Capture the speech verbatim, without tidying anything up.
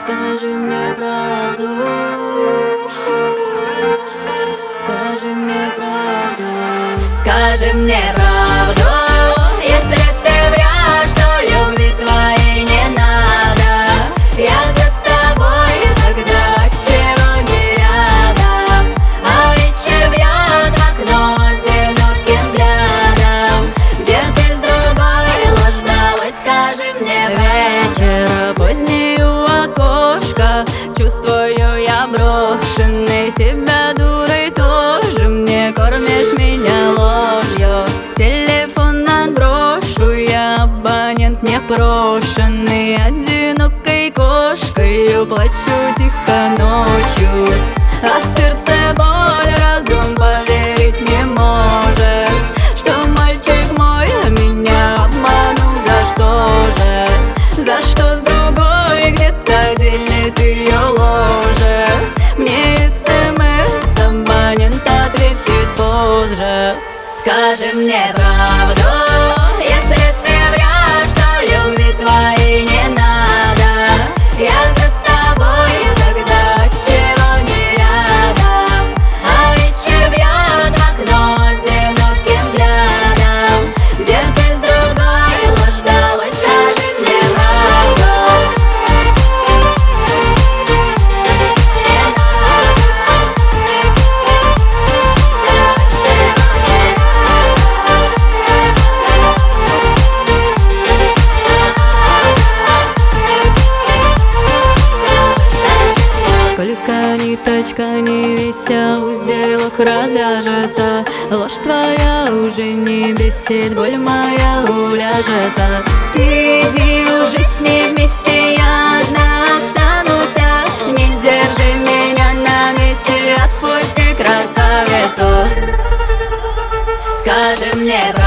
Скажи мне правду, скажи мне правду, скажи мне правду. Если ты врешь, что любви твоей не надо, я за тобой, тогда чего не рядом? А вечер бьет в окно одиноким взглядом. Где ты с другой ложь далась, скажи мне. Вечер поздний у окошка, чувствую я брошенной, себя дурой тоже. Мне кормишь меня ложью, телефон отброшу, я абонент непрошенный. Одинокой кошкой плачу тихо ночью, а в сердце боль, разум поверить не может, что мальчик мой меня обманул. За что же, за что с другой где-то делит ее ложе? Мне смс абонент ответит позже. Скажи мне правду, если ты врешь, что любви твоей не надо, я за тобой, тогда чего не рядом? А вечер бьет в окно одиноким взглядом. Где ты с другой ложь далась, скажи мне правду. Сколько ниточка не вися, узелок развяжется. Ложь твоя уже не бесит, боль моя уляжется. Ты иди уже с ней вместе, я одна останусь. Не держи меня на месте, отпусти красавицу. Скажи мне правду.